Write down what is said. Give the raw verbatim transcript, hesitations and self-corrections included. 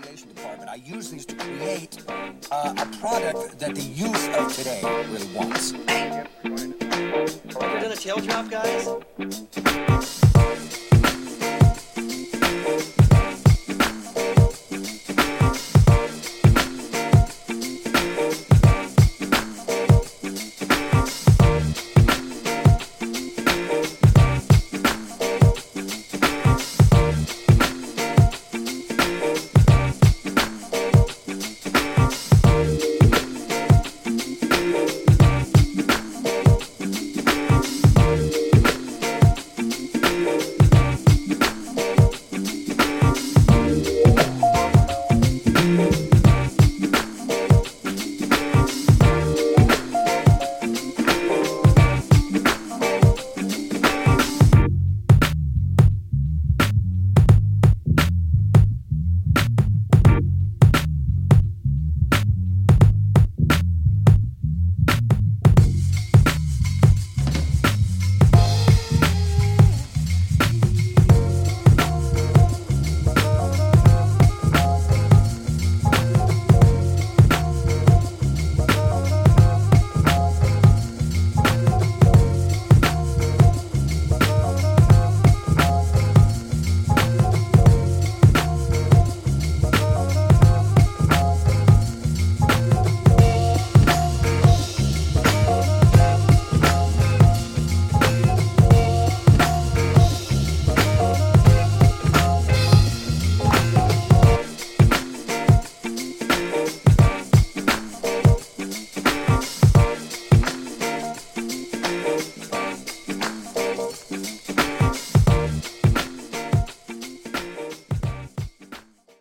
education department. I use these to create uh, a product that the youth of today really wants. Ever done a tail drop, guys?